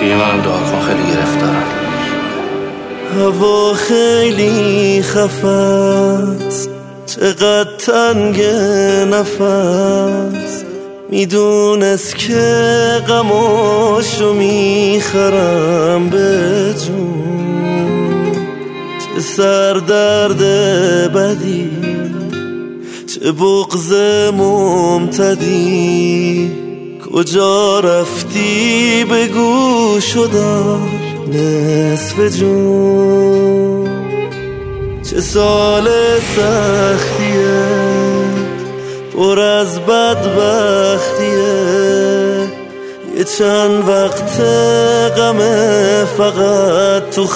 منم دعا کن، خیلی گرفتارم. هوا خیلی خفت، چقدر تنگ نفس، میدونست که غماشو میخرم به جون. چه سردرد بدی، چه بغض ممتدی، کجا رفتی بگو شدم نصف جون. چه سال سختیه، پر از بدبختیه، یه چند وقت غمه فقط تو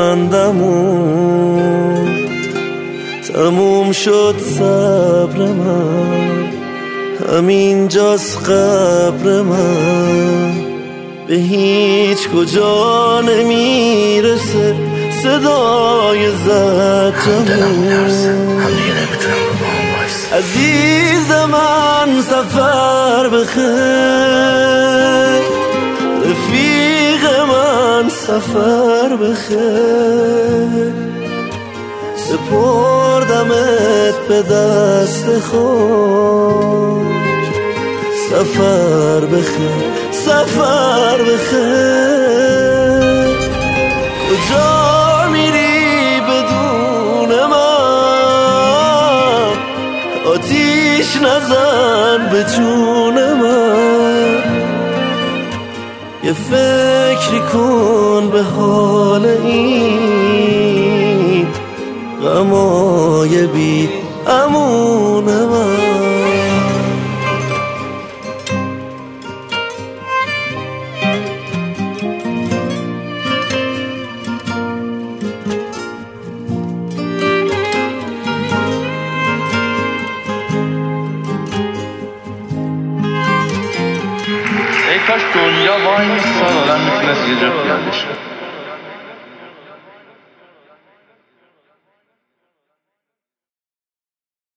خندمون. تموم شد صبر من، همین جاست قبر من، به هیچ کجا نمیرسه صدای زجرمون. دلم میلرزه، هم دیگه نمیتونم رو با هم بایست. عزیز من سفر بخیر، رفیق من سفر بخیر، سپردمت به دست خود. سفر بخیر، سفر بخیر. کجا میری بدون من؟ آتیش نزن به جون من. یه فکری کن به حال این غمای بی امون من. ای کاش دنیا وای میستاد، آدم میتونست یه جا خیالش کنه.